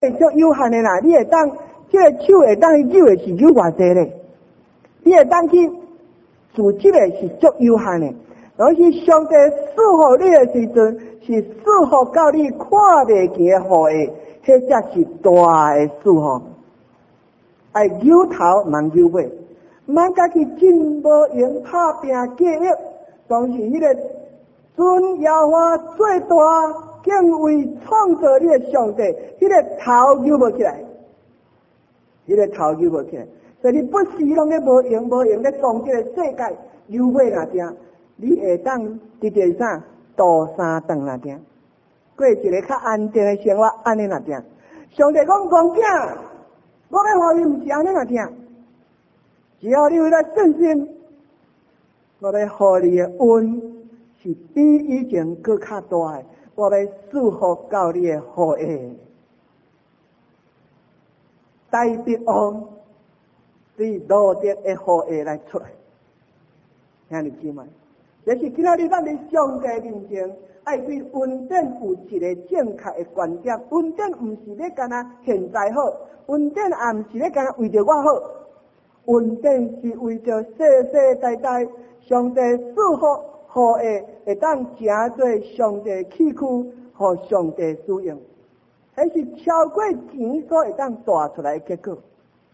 会足有限的啦，你会当这个手会当去扭的是扭偌济咧？你会当去自己的是足有限的，而是上帝赐予你的时阵，是赐予到你看袂见的福的，迄才是大的赐予。爱扭头茫扭尾，茫家己真无用拍拼计较，当是迄个尊耶和华最大敬畏创造你的上帝，迄个头扭无起来，迄个头扭无起来。所以你不时拢咧无用咧讲这个世界扭尾那点，你会当直接啥倒三顿那点，过一个较安定的生活，安尼那点。上帝讲讲囝，我要互你，毋是安尼那点。只要你有来信心，我要互你的恩是比以前更较大的，我要祝福到你的福的。大必王对罗德的福的来出来，兄弟姊妹，这是今仔日咱伫上帝面前，爱对恩典有一个正确的观点。恩典毋是咧干那现在好，恩典也毋是咧干那为着我好。恩典是为着世世代代上帝赐福互的，会当成做上帝器躯，互上帝使用。迄是超过钱所会当带出来的结果。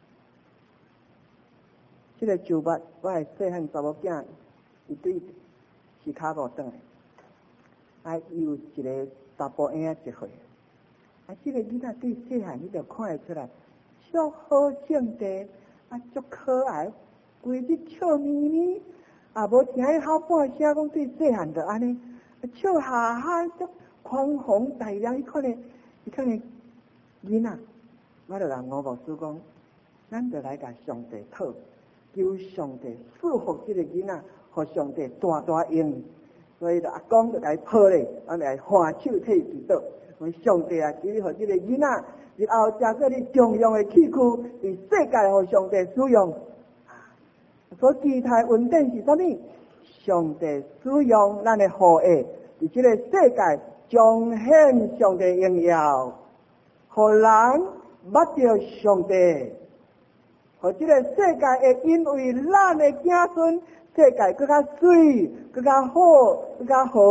这个周末，我的细汉查某囝，伊对是骹无转来，有一个查甫婴仔一岁，这个囡仔对细汉你就看会出来，足好性地。足可爱，规日笑眯眯，也无听伊吼半声，讲对细汉就安尼，笑哈哈，足宽宏大量。伊看呢囡仔，我就甲吴牧师讲，咱就来甲上帝讨，求上帝赐福这个囡仔，互上帝大大用。所以阿公就甲伊抱咧，我来欢手替祈祷，讲上帝啊，求你互这个囡仔。日后加做你重用的器躯，伫世界互上帝使用。所期待恩典是啥物？上帝使用咱的福惠，伫这个世界彰显上帝荣耀，互人捌着上帝，互这个世界会因为咱的子孙，世界更较水、更较好、更较好，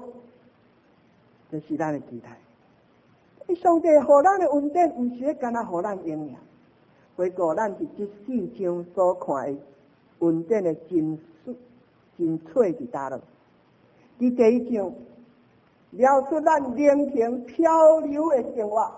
这是咱的期待。上帝互咱的恩典，毋是咧干那互咱用尔，回顾咱伫这世上所看的恩典的真粹伫倒落。伫第一章描述咱灵平漂流的生活，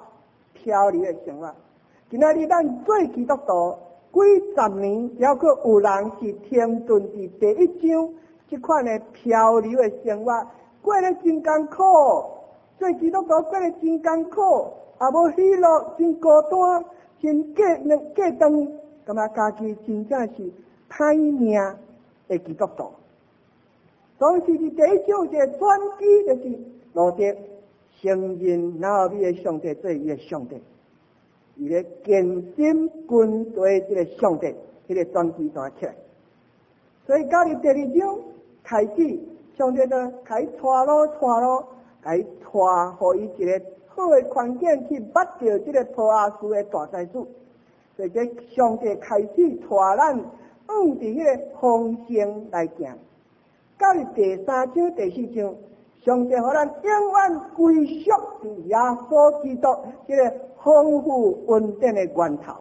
今仔日咱做基督徒几十年，还佫有人是停顿伫第一章这款的漂流的生活，过得真艰苦。做基督徒过得真艰苦，也无喜乐，真孤单，真过长，感觉家己真正是歹命的基督徒。当时伫第一章一个转机，就是罗德承认那后面的上帝做伊的上帝，伊咧坚心跟随这个上帝，这个转机怎起来？所以到入第二章开始，上帝就开始带路。来带互伊一个好的环境去捌着这个波阿斯的大祭司，所以这上帝开始带咱往伫迄个丰盛来行。到了第三章、第四章，上帝互咱永远归属伫耶稣基督这个丰富恩典的源头。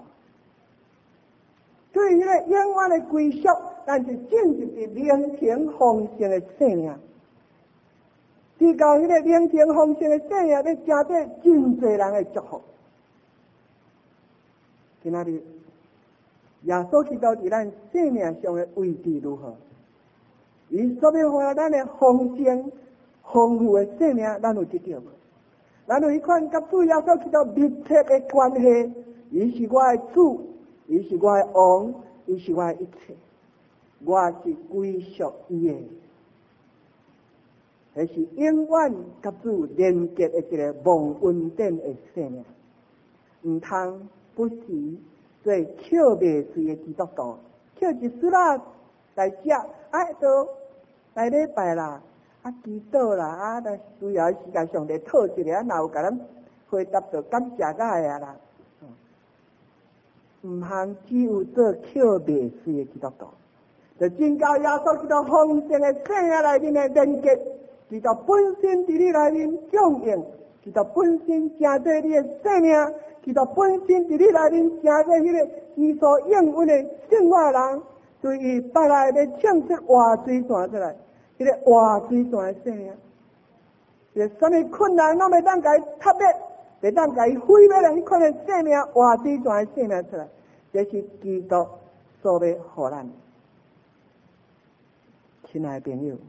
对迄个永远的归属，咱是进入伫灵平丰盛的生命。至到迄个灵平丰盛的生命，咧成对真侪人的祝福。今仔日耶稣基督伫咱生命上的位置如何？伊所要互咱的丰盛、丰富的生命，咱有得到无？咱有一款甲主耶稣基督密切的关系。伊是我的主，伊是我的王，伊是我的一切，我是归属伊的。那是永远甲主连结的一个蒙恩典的生命，毋通不时做捡袂碎的基督徒，捡一丝啦来食，都来礼拜啦，祈祷啦，来需要时间上帝讨一个，若有甲咱回答着感谢甲个啊啦，毋通只有做口袂水的基督徒，就真教耶稣基督丰盛的生命内面的连结，基督本身伫你内面供应，基督本身成就你的生命，基督本身伫你内面成就迄个伊所应允的圣化人，对于北来要唱出活水泉出来，迄个活水泉的生命，是啥物困难拢袂当甲伊踢灭，袂当甲伊毁灭的迄款的生命，活水泉的生命出来，这是基督所要互咱。亲爱的朋友，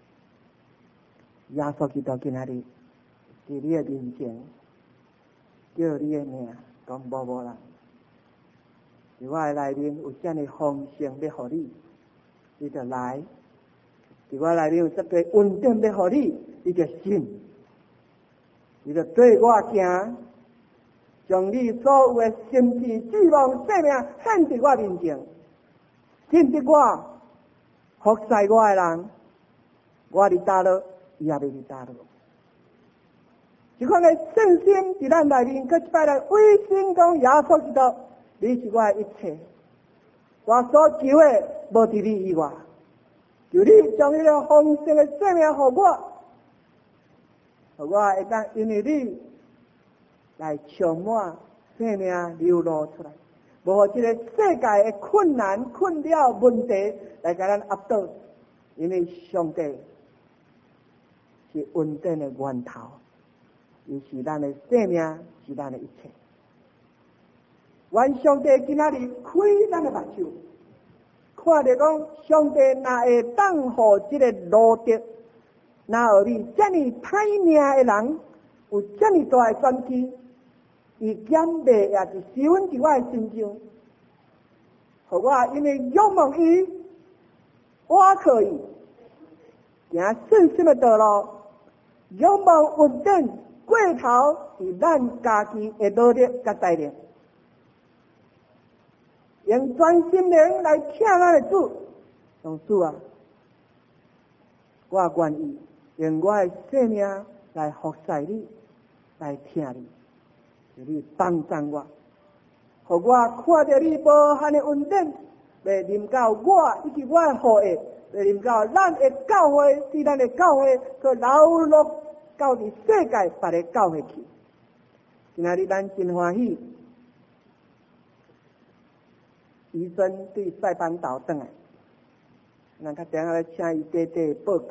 耶稣基督今仔日伫你的面前，叫你的名讲无人，伫我的内面有遮尔丰盛要互你，你就来；伫我内面有这个恩典要互你，你就信，你就对我行，将你所有的心志、指望、生命献伫我面前，信得我。服侍我的人，我伫倒落，伊也袂伫倒落。这款的信心伫咱内面，佮一摆来威信讲耶稣基督，你是我的一切。我所求的无伫你以外，就你将迄个丰盛的生命互我，互我会当因为你来充满生命流露出来。无互这个世界的困难、困扰、问题来甲咱压倒，因为上帝是恩典的源头，伊是咱的生命，是咱的一切。愿上帝今仔日开咱的目睭，看着讲上帝若会当互这个路德，若互你这么歹命的人有这么大的选举。伊减袂也是十分伫我的心上，互我因为仰望伊，我可以行信心的道路，仰望稳定过头是咱家己的努力甲带领，用全心灵来听咱的主，讲主啊，我愿意用我的生命来服侍你，来听你。你帮助我，互我看到你无限的恩典，要临到我以及我的后裔，要临到咱的教会，使咱的教会去流落到伫世界别的教会去。今仔日咱真欢喜，医生对塞班岛转来，咱较定下请伊短短报告。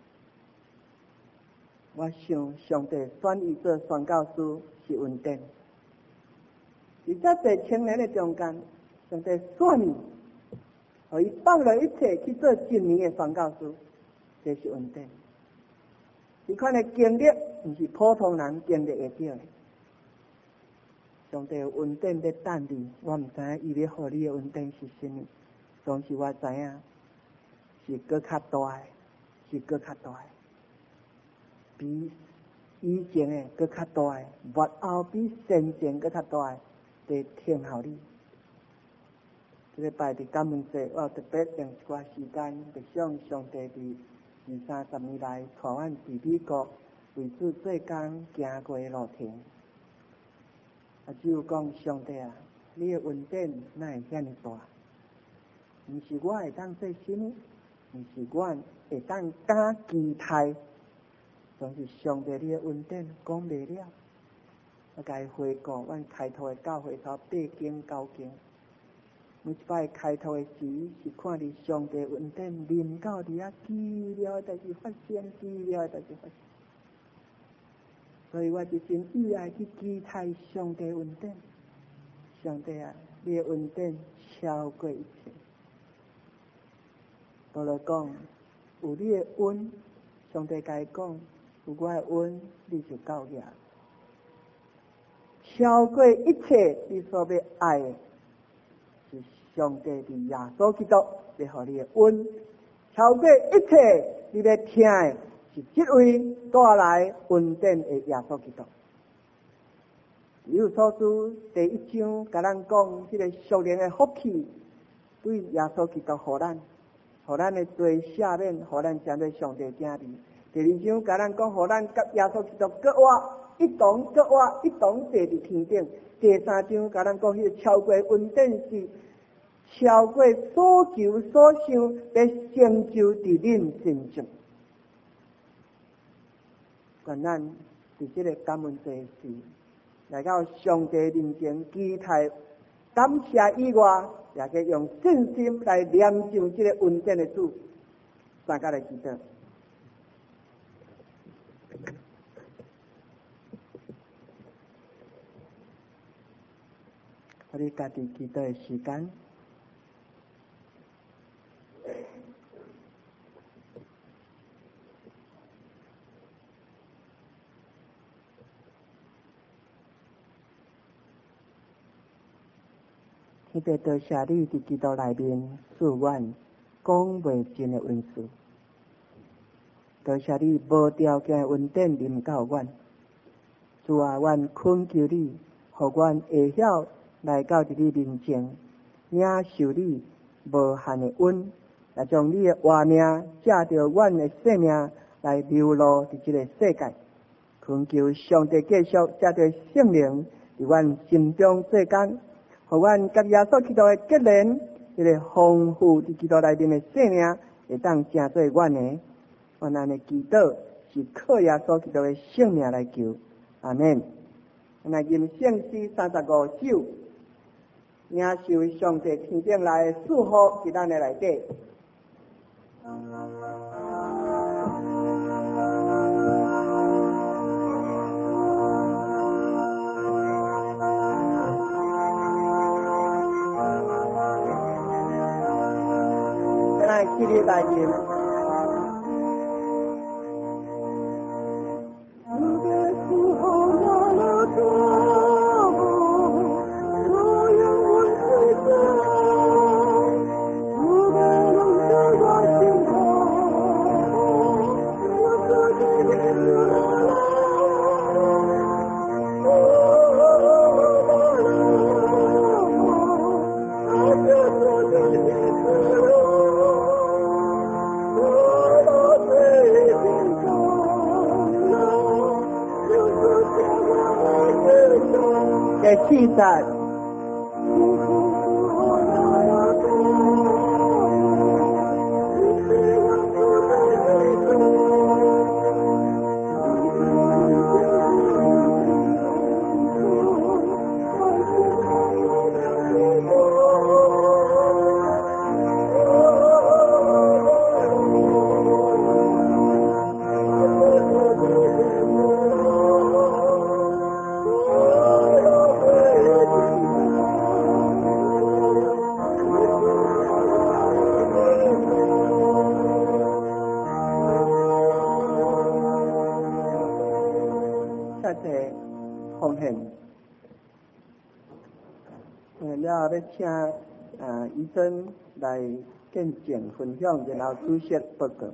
我想上帝选伊做宣教师是恩典，伫遮侪青年的中间，上帝选伊，互伊放了一切去做真理的宣教师，这是恩典。这款的经历，毋是普通人经历会到的。上帝有恩典在等你，我毋知影伊要互你的恩典是甚么，但是我知影是搁较大的，是搁较大的。比以前的搁较大的，幕后比先前搁较大的，在听候你。这个拜伫感恩节，我特别用一寡时间，就向上帝伫20-30年来带阮伫美国为主做工行过的路程。只有讲上帝啊，你的恩典哪会遐尼大？毋是我会当做什么，毋是我会当敢期待。总是上帝你的恩典讲袂了，我甲伊回顾，阮开拓的教会头8间9间，每一摆开拓的时是看伫上帝恩典临到伫遐奇妙的代志发生，奇妙的代志发生。所以我就真意爱去期待上帝恩典。上帝啊，你的恩典超过一切。保罗讲，有你的恩，上帝甲伊讲。有我的恩，你就够了。超过一切你所要爱的，是上帝伫耶稣基督要互你的恩。超过一切你要听的，是这位带来恩典的耶稣基督。以弗所书第1章甲咱讲，这个属灵的福气，对耶稣基督互咱的罪赦免，互咱成为上帝子民。第2章甲咱讲，互咱甲耶稣基督各活， 一同搁活，一同坐伫天顶。第三章甲咱讲，迄个超过恩典是超过所求所想，要成就伫恁身上。愿咱伫即个感恩节时，来到上帝面前，期待感谢以外，也可用信心来念上即个恩典的主。大家来祈祷。我哋家己祈祷的时间。特别多谢你伫基督内面赐阮讲袂尽的恩赐，多谢你无条件的恩典临到阮。主啊，阮恳求你，互阮会晓来到伫你面前，领受你无限的恩，来将你的活命借着阮的生命来流露伫即个世界。恳求上帝继续借着圣灵伫阮心中做工。互阮甲耶稣基督的结连，迄个丰富伫基督内面的生命，会当成做阮的。阮安尼祈祷是靠耶稣基督的性命来求，阿门。那吟圣诗35首，领受上帝天顶来的祝福伫咱的内底。激烈大言。气赞。奉献，了要请医生来见证分享，然后主席报告。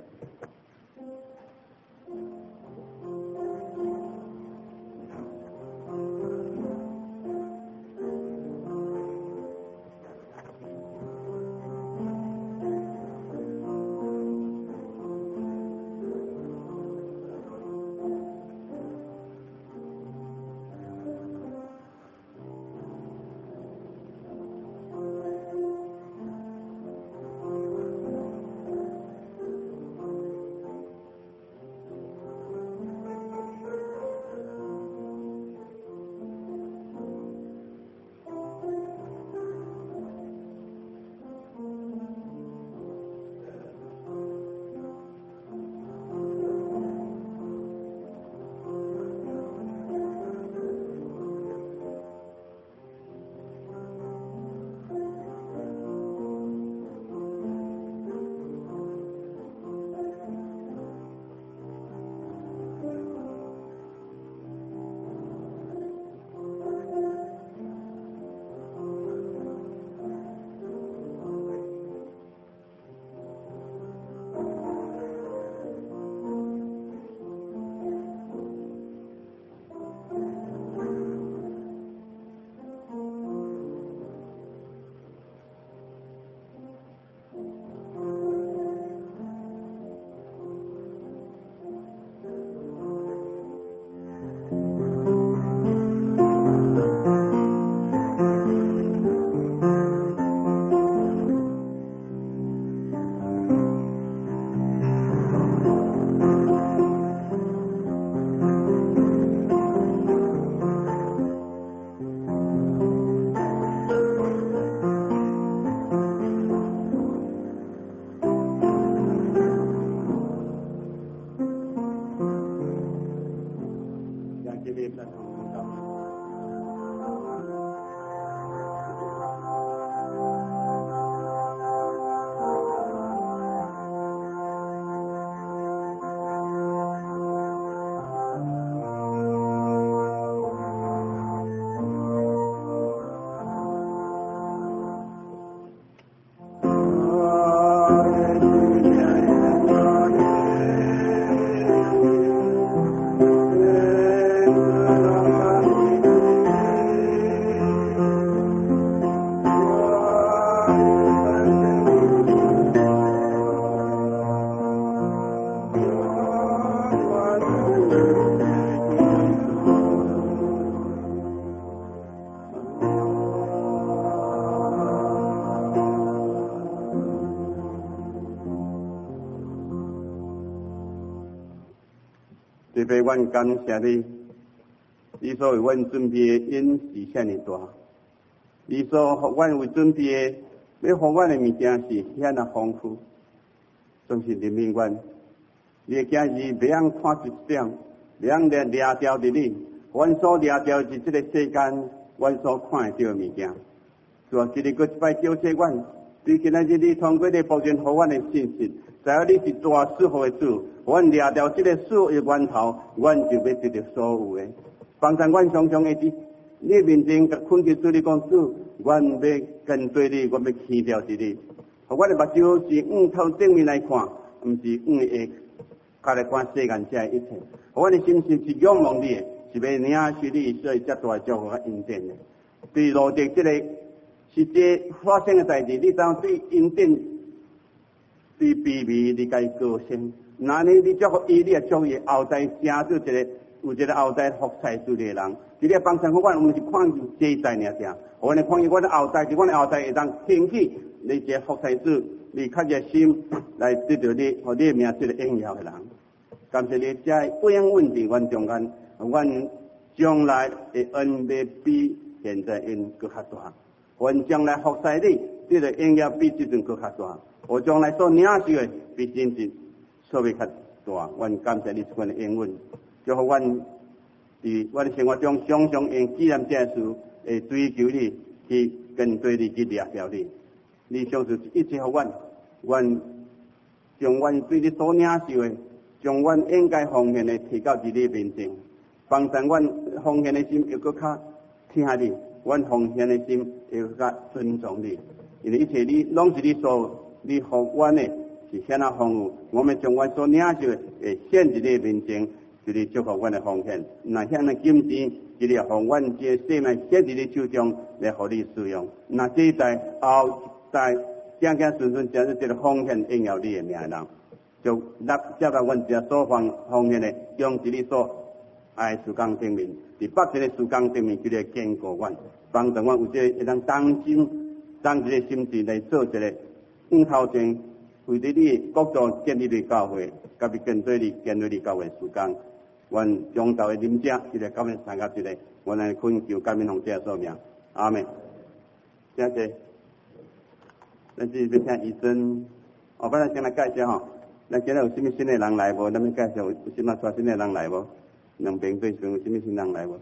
特别阮感谢你，你所为阮准备的恩是遐尼大，你所互阮为准备的，要互阮的物件是遐尼丰富，总是怜悯阮。你的囝儿袂晓看一点，袂晓掠掉伫你，阮所掠掉是这个世间，阮所看得到的物件。主啊，今日搁一摆叫谢阮，对今仔日你通过你保证互阮的信息，知影你是大赐福的主，阮掠掉这个赐的源头，阮就要得到所有的。帮助阮常常会伫你面前甲困求主，你讲主，阮要跟对你，阮要去掉是你。互阮的目睭是透正面来看，毋是下甲来看世间这一切。互阮的心是仰望你的，是要领受你所遮大祝福甲恩典的。对路地这个实际发生的代志，你当对恩典、对卑微，你该高兴。那呢，你祝福伊，你也祝伊后代成就有一个后代福彩之类的人。这个帮助阮，毋是看这代尔啥，我呢看见阮的后代，是阮的后代会当兴起你这福彩主，你较热心来得到你，互你的名这个荣耀的人。感谢你，这永稳伫阮中间，阮将来的恩要比现在恩搁较大。阮将来服侍你，这个荣耀比这阵搁较大。我将来所领受的比真正所要较大。阮感谢你这款的应允，就互阮伫阮的生活中常常用纪念这事，会追求你，去跟对你，去掠掉你。你上次一直互阮将阮对你所领受的，将阮应该奉献的提到伫你面前，帮助阮奉献的心又搁较听你，阮奉献的心又较尊重你，因为一切你拢是你所你互阮的是遐那丰富，我们将阮所领受的会献伫你面前，就是祝福阮的奉献。那遐那金钱，就是互阮这生命献伫你手中来互你使用。那这一代后代子子孙孙，真是这个奉献荣耀你的名人。就接到阮这所奉献的，将伫你所爱事工顶面，伫北这个事工顶面，就来坚固阮，帮助阮有这会当当一个心志来做一个头前为着你国度建立你教会，甲你跟对你建立你教会事工。阮中道的领者，一个感恩参加一个，阮来恳求感恩奉这所名，阿门。谢谢。咱这要听医生，后摆咱先来介绍吼。咱今日有啥物新的人来无？咱要介绍有啥物带新的人来无？两边对象有啥物新人来无？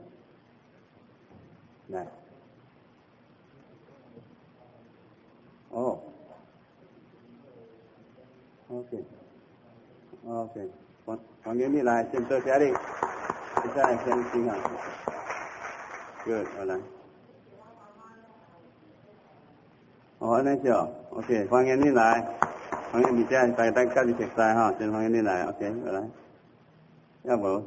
来。哦。OK， 欢迎你来，先坐下你，现在先听下。Good， 好来。哦，那就 OK， 欢迎你来，欢迎你这大家跟你熟悉哈，先欢迎你来 ，OK， 好来。要无？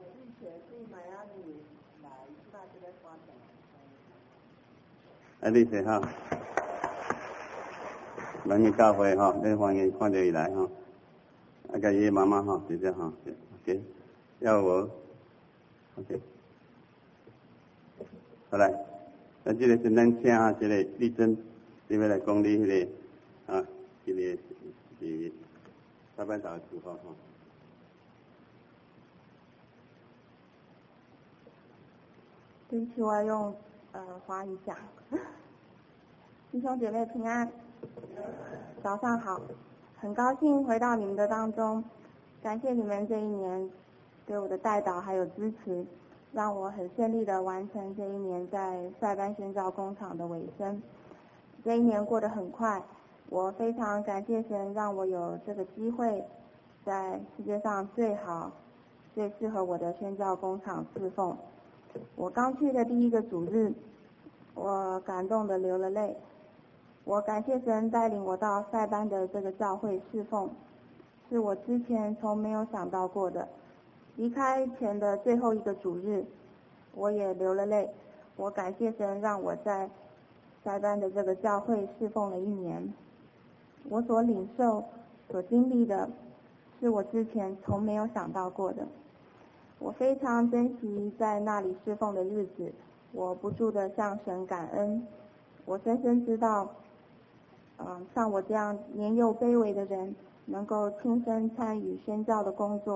啊，你说哈，欢迎教会哈，你欢迎看到伊来哈。啊，甲伊妈妈哈，就这哈 ，OK， 要无 ，OK， 好来，那这个是咱请这个丽珍，你要来讲你迄个啊，这个是下半场的情况哈。 对不起，我要用华语讲。弟兄姐妹平安，早上好，很高兴回到你们的当中，感谢你们这一年对我的带导还有支持，让我很顺利的完成这一年在塞班宣教工厂的尾声。这一年过得很快，我非常感谢神让我有这个机会在世界上最好最适合我的宣教工厂侍奉。我刚去的第一个主日，我感动的流了泪。我感谢神带领我到塞班的这个教会侍奉，是我之前从没有想到过的。离开前的最后一个主日，我也流了泪。我感谢神让我在塞班的这个教会侍奉了1年。我所领受、所经历的，是我之前从没有想到过的。我非常珍惜在那里侍奉的日子，我不住地向神感恩。我深深知道，像我这样年幼卑微的人，能够亲身参与宣教的工作，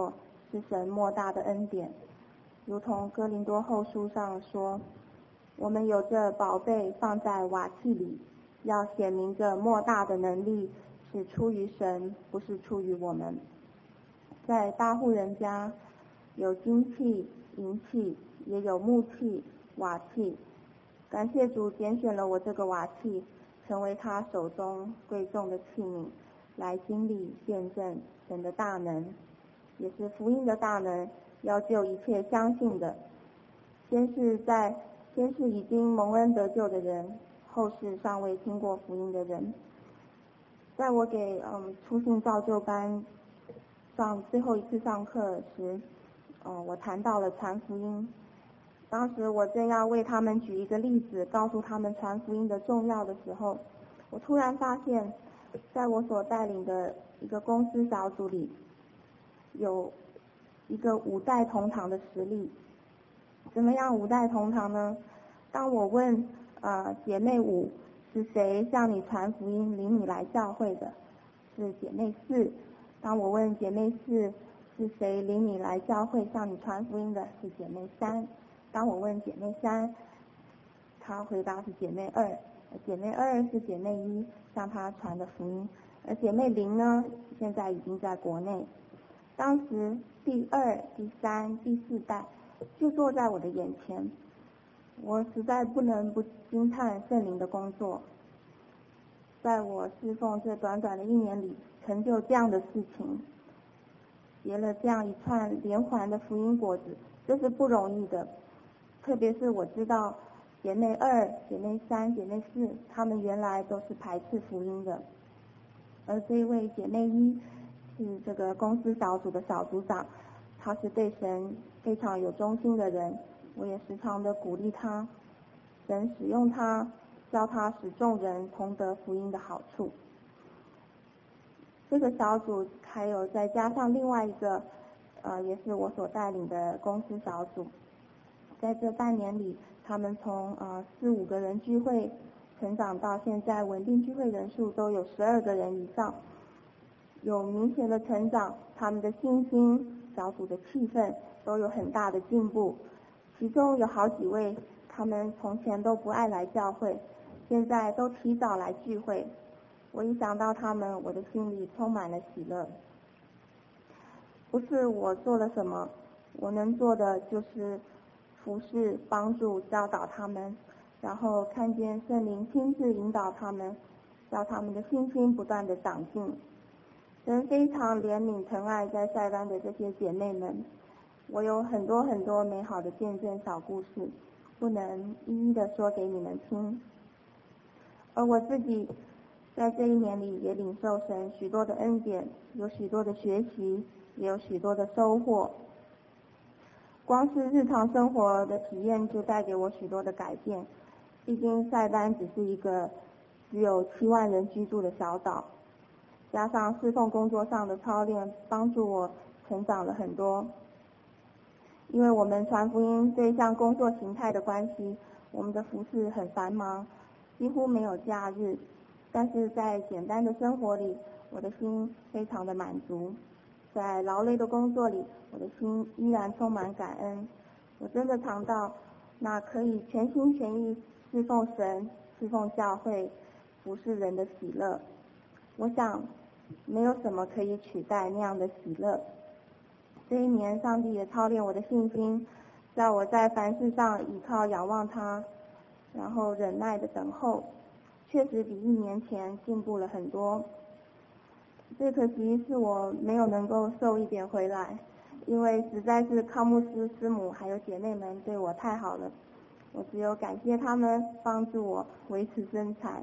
是神莫大的恩典。如同哥林多后书上说，我们有这宝贝放在瓦器里，要显明这莫大的能力是出于神，不是出于我们。在大户人家，有金器、银器，也有木器、瓦器。感谢主拣选了我这个瓦器，成为他手中贵重的器皿，来经历见证神的大能，也是福音的大能，要救一切相信的。先是已经蒙恩得救的人，后是尚未听过福音的人。在我给初信造就班上最后一次上课时，我谈到了传福音。当时我正要为他们举一个例子，告诉他们传福音的重要的时候，我突然发现，在我所带领的一个公司小组里，有一个五代同堂的实例。怎么样五代同堂呢？当我问姐妹五是谁向你传福音领你来教会的，是姐妹四。当我问姐妹四是谁领你来教会向你传福音的，是姐妹三。当我问姐妹三，她回答是姐妹二。姐妹二是姐妹一向她传的福音，而姐妹零呢，现在已经在国内。当时第二、第三、第四代就坐在我的眼前，我实在不能不惊叹圣灵的工作。在我侍奉这短短的1年里，成就这样的事情，结了这样一串连环的福音果子，这是不容易的。特别是我知道姐妹二、姐妹三、姐妹四，她们原来都是排斥福音的，而这一位姐妹一是这个公司小组的小组长，她是对神非常有忠心的人，我也时常的鼓励她，神使用她，叫她使众人同得福音的好处。这个小组还有再加上另外一个也是我所带领的公司小组，在这半年里，他们从4、5个人聚会成长到现在稳定聚会人数都有12个人以上，有明显的成长，他们的信心、小组的气氛都有很大的进步。其中有好几位，他们从前都不爱来教会，现在都提早来聚会。我一想到他们，我的心里充满了喜乐。不是我做了什么，我能做的就是服侍、帮助、教导他们，然后看见圣灵亲自引导他们，叫他们的信心不断的长进。神非常怜悯疼爱在塞班的这些姐妹们，我有很多很多美好的见证小故事，不能一一的说给你们听。而我自己在这1年里也领受神许多的恩典，有许多的学习，也有许多的收获。光是日常生活的体验就带给我许多的改变。毕竟塞班只是一个只有7万人居住的小岛，加上侍奉工作上的操练，帮助我成长了很多。因为我们传福音这一项工作形态的关系，我们的服事很繁忙，几乎没有假日，但是在简单的生活里，我的心非常的满足。在劳累的工作里，我的心依然充满感恩。我真的尝到那可以全心全意侍奉神、侍奉教会、服侍人的喜乐。我想没有什么可以取代那样的喜乐。这1年，上帝也操练我的信心，叫我在凡事上依靠仰望他，然后忍耐的等候，确实比1年前进步了很多。最可惜是我没有能够瘦一点回来，因为实在是康牧师师母还有姐妹们对我太好了，我只有感谢他们帮助我维持身材。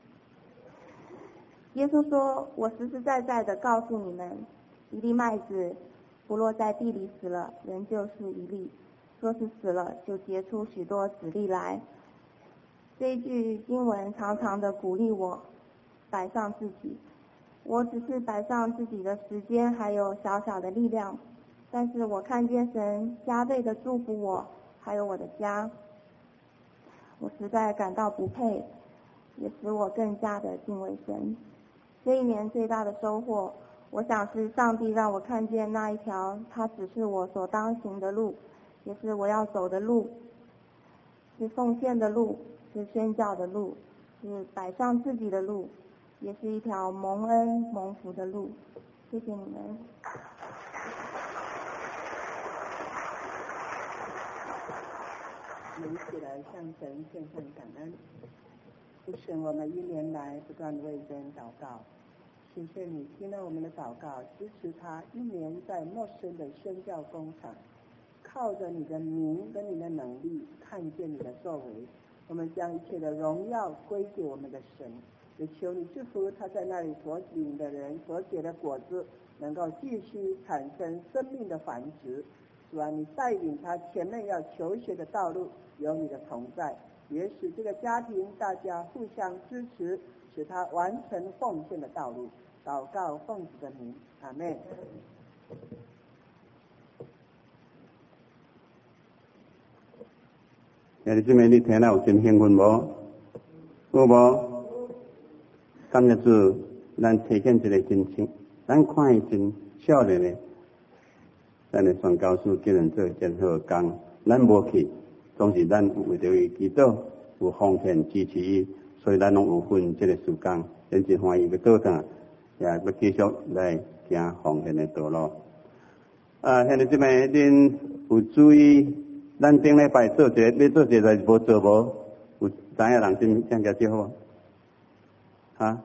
耶稣说，我实实在在的告诉你们，一粒麦子不落在地里死了，仍旧是一粒，若是死了，就结出许多子粒来。这一句经文常常的鼓励我摆上自己。我只是摆上自己的时间还有小小的力量，但是我看见神加倍的祝福我还有我的家，我实在感到不配，也使我更加的敬畏神。这1年最大的收获， 我想是上帝让我看见那一条，它只是我所当行的路，也是我要走的路，是奉献的路，是宣教的路，是摆上自己的路，也是一条蒙恩蒙福的路。谢谢你们。 我们一起来向神献上感恩。神，我们一年来不断为人祷告，谢谢你听了我们的祷告，支持他一年在陌生的宣教工场，靠着你的名跟你的能力，看见你的作为，我们将一切的荣耀归给我们的神，也求你祝福他在那里所领的人所结的果子，能够继续产生生命的繁殖。主啊，你带领他前面要求学的道路有你的同在，也使这个家庭大家互相支持，使他完成奉献的道路。祷告奉主的名，阿们。 兄弟姊妹，你听了有真兴奋无？有无？感谢主，咱体现一个真情，咱看伊真少年的。咱的宣教士竟然做真好工，咱无去，总是咱为着伊祈祷，有奉献支持伊，所以咱拢有份这个时间，真是欢喜要倒转，也要继续来行奉献的道路。兄弟姊妹，恁有注意？咱顶礼拜做节，要做节代无做无？有知影人真正较少无？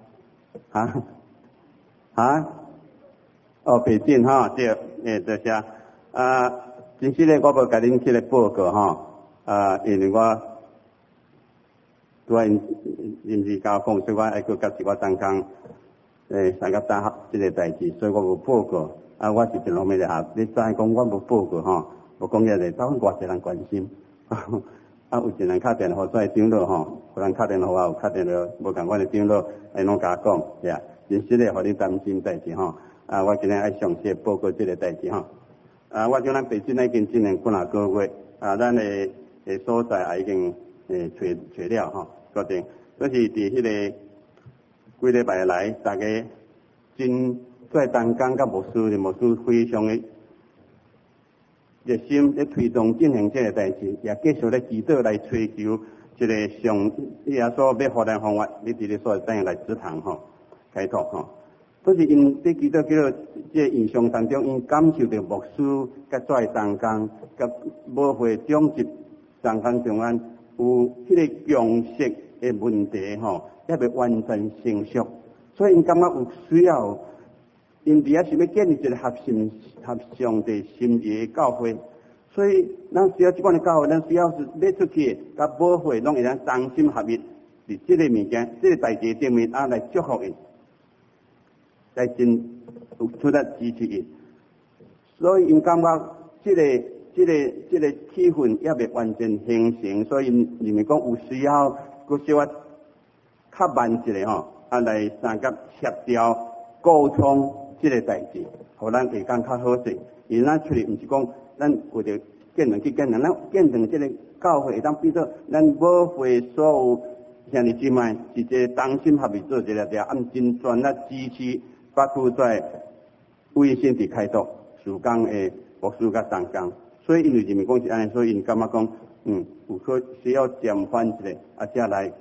哦，培训哈，对，这些。真实咧，我无甲恁去咧报告哈，因为我拄啊因是甲我讲，所以我爱去甲一我同工三甲大学即个代志，所以我无报告。我是一方面咧你知讲我无报告哈，无讲遐个，当偌济人关心。有一人敲电话做长老吼，有人敲电话有敲电话，无共阮的长老拢甲我讲，呀，真实咧，互你担心代志吼。我今日爱详细报告即个代志吼。我叫咱培训已经进行几个月，咱的所在也已经找了吼，决定。所以伫迄个几礼拜来，大家真做同工甲牧师非常的热心咧推动进行这个代志，也继续咧祈祷来追求一个上耶稣要发展方法，你伫咧所在等来指堂吼，开拓吼。都是因伫祈祷叫做这印象当中，因感受到牧师甲做同工，甲母会长级同工中间有迄个共识的问题吼，还未完全成熟，所以因感觉有需要，因伫遐是要建立一个合上帝心意的教会，所以咱需要即款的教会，咱需要是要出去甲母会拢会当同心合意，伫即个物件、即个代志顶面来祝福伊。来真有出来支持伊，所以因感觉这个气氛也未完全形成，所以因为讲有需要佫小可较慢一下吼，来三甲协调沟通这个代志，互咱会讲较好势。因咱出去毋是讲咱为着建堂去建堂，咱建堂这个教会会当变做咱母会所有兄弟姊妹是一个同心合意做一个按真全力支持。包括在卫生伫开拓时间的牧师甲同工，所以因为人民讲是安尼，所以因感觉讲，有可需要暂缓一下，才来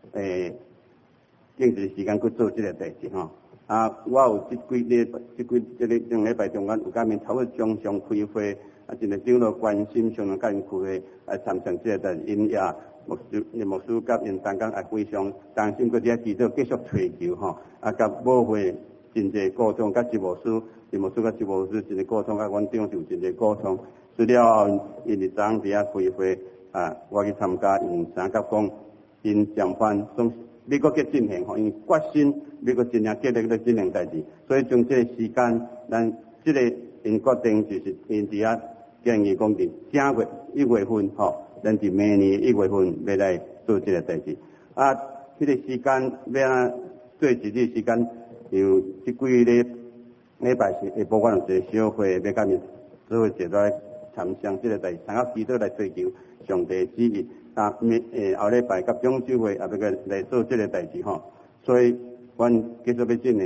定一个时间去做这个代志吼。我有这两礼拜中间有甲面头个常常开会，真个长老关心，常常甲因开会，参详这个代志，因也牧师甲因同工也非常担心，佮伫祈祷继续追求吼，甲母会。真侪沟通，甲职务师甲职务师真侪沟通，甲阮长就真侪沟通。除了后，因伫昨昏伫遐开会，我去参加，因三甲讲，因暂缓，总要搁去进行吼，因决心要搁真正积极咧进行代志。所以从这个时间，咱这个因决定就是因伫遐建议讲伫正月1月份吼，咱是明年1月份要来做这个代志。这个时间要做一日时间。有即几礼拜是下晡，我有一个小会，要甲你做伙坐来参详即个代志，参加祈祷来追求上帝旨意。后礼拜甲中秋会也要来做即个代志吼。所以，阮继续要进行，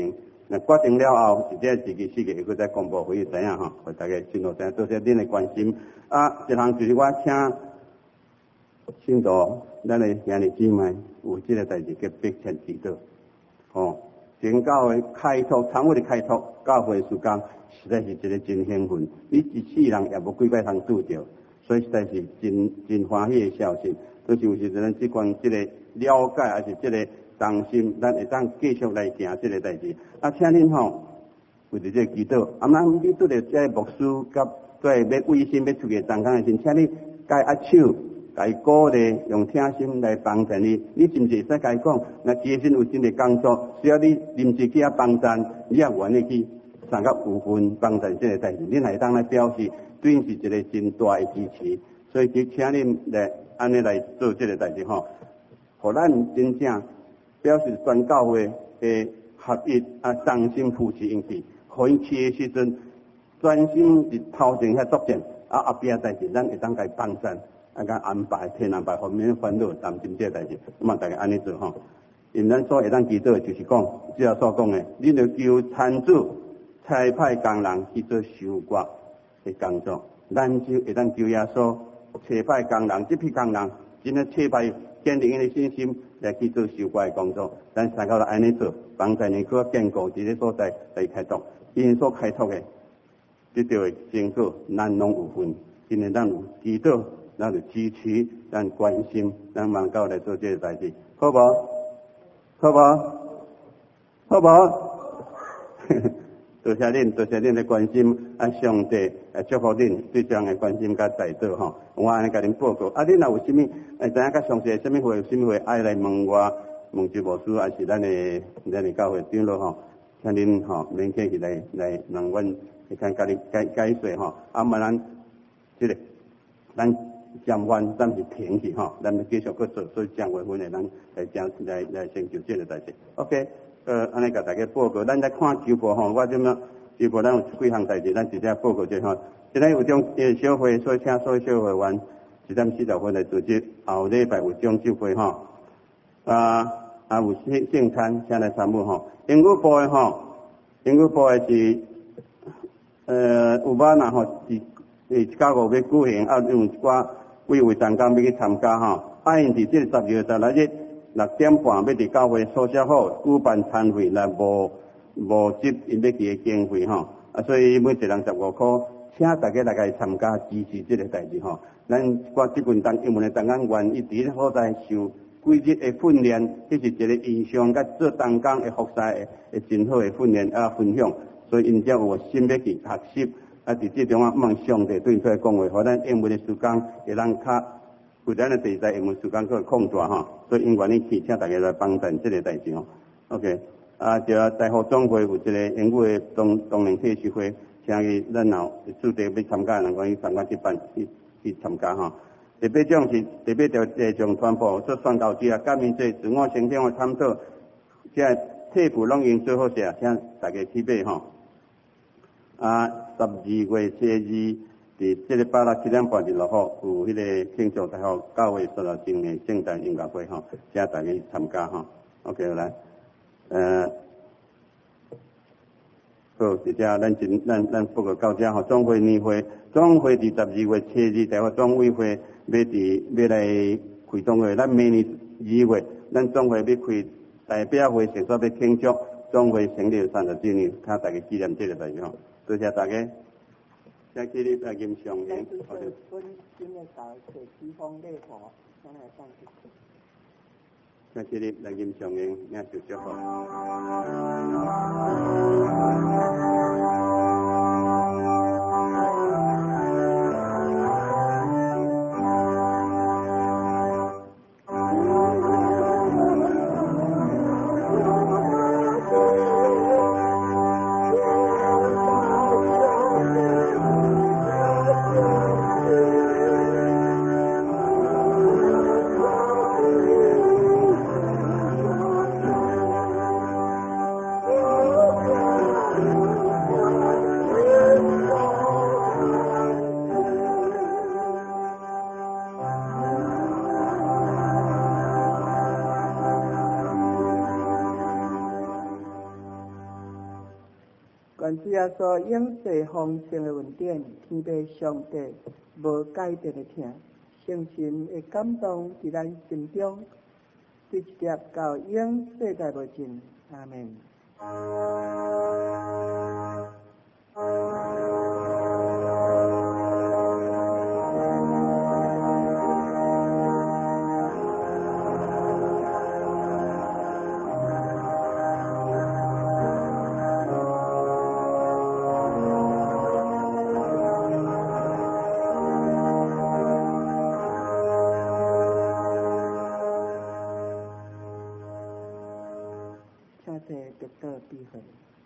那决定了后，是这2个4个会再公布会议知影吼，互大家真好知影，多谢恁的关心。一项就是我请信徒，咱的兄弟姊妹有这个代志叫迫切祈祷，全教会开拓，常委的开拓，教会时间实在是一个真兴奋，你一世人也无几摆通拄着，所以实在是真欢喜的消息。就是有时阵即关这个了解，还是这个重心，咱会当继续来行这个代志。请恁为着这个祈祷，咱你拄着这个牧师甲对要卫生要出去上工的时，请你该手。来鼓励，用听心来帮助你。你是毋是会使甲伊讲？那其实有真个工作，需要你临时去帮衬，你也愿意去参加有份帮衬这个代志。恁会当来表示，对是一个真大的支持。所以就请恁来安尼来做这个代志吼，互咱真正表示全教会的合一同心扶持因去，互因去的时阵专心伫头前遐作战，后壁代志咱会当甲伊帮衬。甲安排，天安排方面烦恼，担心这个代志，大家安尼做吼。因咱所会当祈祷，就是讲，只要所讲的，恁要求参主差派工人去做收割的工作，咱就会当求耶稣差派工人，这批工人真诶差派坚定因的信心来去做收割的工作。咱三个来安尼做，帮助你去建构这个所在来开拓，因所开拓的得到的成果，咱拢有份。今日咱有祈祷。咱就支持，咱关心，咱望教来做这个代志，好无？好无？好无？多谢恁的关心，上帝祝福恁对这样的关心甲态度吼。我安尼甲恁报告，恁若有啥物，知影较详细啥物会有啥物会爱来问我，问主牧师，还是咱的教会长老吼，请恁免客气来问阮，会看甲恁解说吼。嘛咱这个咱。暂缓，暂时停去吼，咱要继续去做，所以将月份的咱来成就这个代志。OK， 安尼甲大家报告，咱来看周报吼，我这么周报咱有几项代志，咱直接报告者吼。今日有种小会，所以请所有小会员1:40分来组织，后礼拜有种酒会吼，有圣餐，请来参与吼。英语部的吼，英语部的是有班呐吼，是9号要举行，用一寡。几位同工要去参加吼，因伫这12月16日6点半要伫教会所写好举办餐会，来募集因要去的经费吼，所以每一人15块，请大家来个参加支持这个代志吼。咱我这份英文的同工愿意伫所在受几日的训练，迄是一个印象甲做同工的服侍的真好的训练分享，所以因才有心要去学习。伫这中望上帝对出来讲话，互咱英文的时间会让较为咱的地在英文时间个控大吼，所以因愿意去，请大家来帮衬这个代志吼。OK， 就大学总会有一个英语的冬令体育会，请咱后注定要参加的人可以参加这班去参加吼。特别奖是特别条从传播做宣告之感恩节自我成长的探讨，即体谱拢用做好些，请大家去买吼。12月7日，伫这个8日7点半16号有迄个庆祝大学教会所进的圣诞音乐会吼，请大家去参加吼。OK， 来，好，直接咱报告到这吼。总会年会伫12月7日，大学总委会要来开总会，咱明年2月，咱总会要开代表会，成说要庆祝总会成立30周年，请大家纪念这个代志吼。多谢大家，请起立来吟上言。请起立来吟上言，领受祝福。 凡主耶稣永世丰盛的恩典，天父上帝无改变的疼，圣神的感动伫咱心中，对一粒到永世代无尽。阿门。得到智慧。